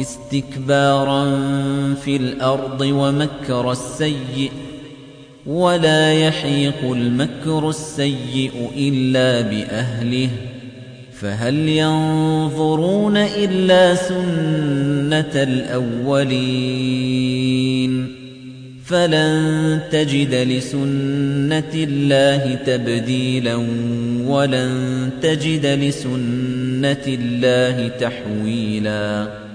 استكبارا في الأرض ومكر السيء ولا يحيق المكر السيء إلا بأهله فهل ينظرون إلا سنة الأولين فلن تجد لسنة الله تبديلا ولن تجد لسنة الله تحويلا